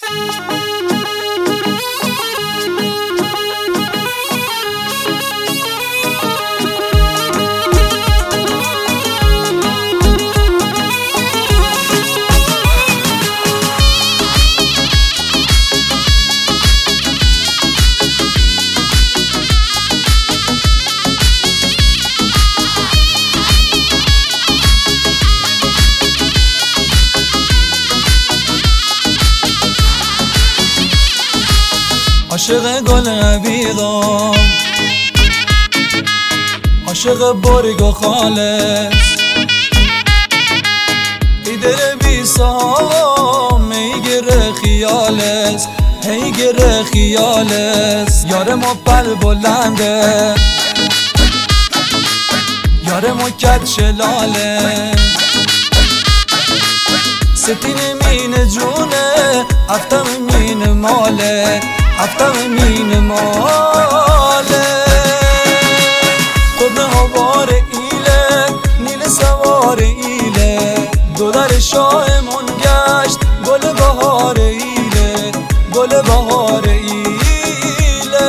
عاشق گل عبیدم، عاشق برگ و خالص، ای دل بی صاحب میگره خیالس، میگره خیالس. یار ما پر بلنده، یار ما کت شلاله، ستین مین جونه افتم مین ماله، افتم مین ماله. خود هوار ایله نیل سوار ایله، دو در شاهمون گشت گل بهار ایله، گل بهار ایله.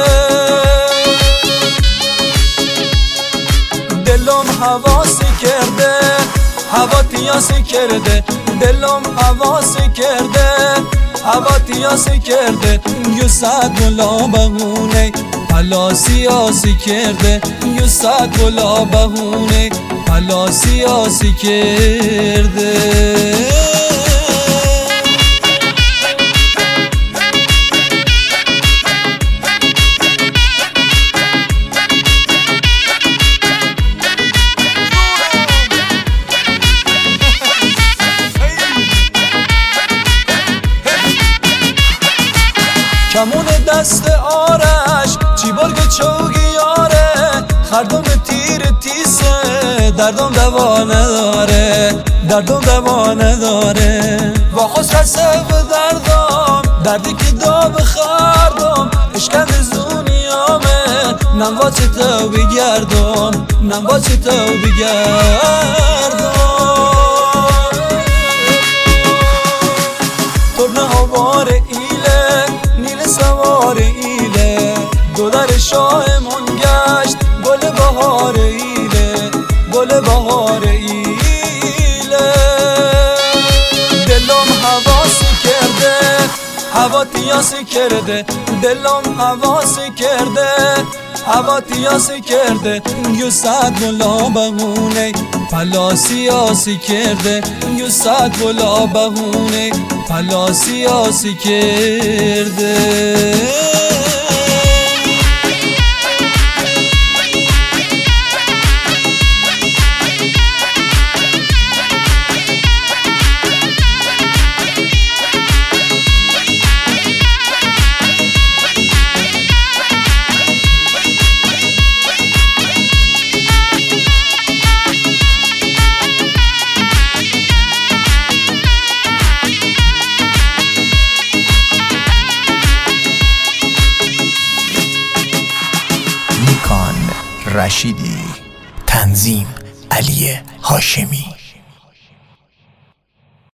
دلم حواسی کرده، هوا تیاسی کرده، دلم حواسی کرده، هوا تیاسی کرده. یو صد گلا بهونه حالا سیاسی کرده، یو صد گلا بهونه حالا سیاسی کرده. کمون دست آرش چی برگ چوگیاره، خردم تیر تیسه دردم دوا نداره، دردم دوا نداره. با خوش رسه به دردم، دردی که داب خردم، اشکم زونیامه نم چه تو بگردم، نم چه تو بگردم. ترنه هوار ایله نیل سوار ایله، دو در شاهمون گشت گل بهار ایله، گل بهار ایله. دلم حواسی کرده، هوا تیاسی کرده، دلم حواسی کرده، هوا تیاسی کرده. یو صد گلا بهونه پلا سیاسی کرده، یو صد گلا بهونه پلا سیاسی کرده. رشیدی، تنظیم علی هاشمی.